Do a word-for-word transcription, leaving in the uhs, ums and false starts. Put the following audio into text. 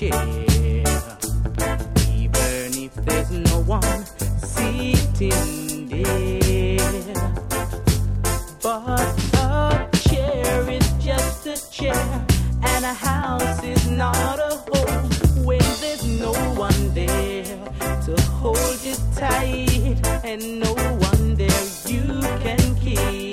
chair. Even if there's no one sitting there. But a chair is just a chair, and a house is not a home when there's no one there to hold you tight, and no one there you can keep.